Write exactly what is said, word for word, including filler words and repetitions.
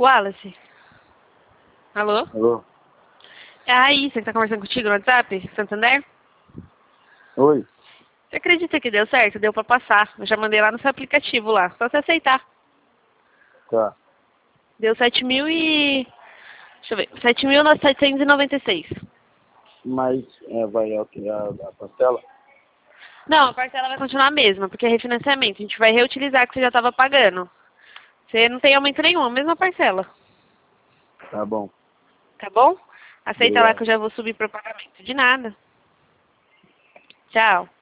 Wallace? Alô? Alô? É a Raíssa que tá conversando contigo no WhatsApp, Santander? Oi? Você acredita que deu certo? Deu pra passar. Eu já mandei lá no seu aplicativo lá. Só você aceitar. Tá. Deu sete mil e... Deixa eu ver. sete mil setecentos e noventa e seis. Mas é, vai alterar a parcela? Não, a parcela vai continuar a mesma, porque é refinanciamento. A gente vai reutilizar o que você já estava pagando. Você não tem aumento nenhum, a mesma parcela. Tá bom. Tá bom? Aceita lá Obrigado. que eu já vou subir pro pagamento. De nada. Tchau.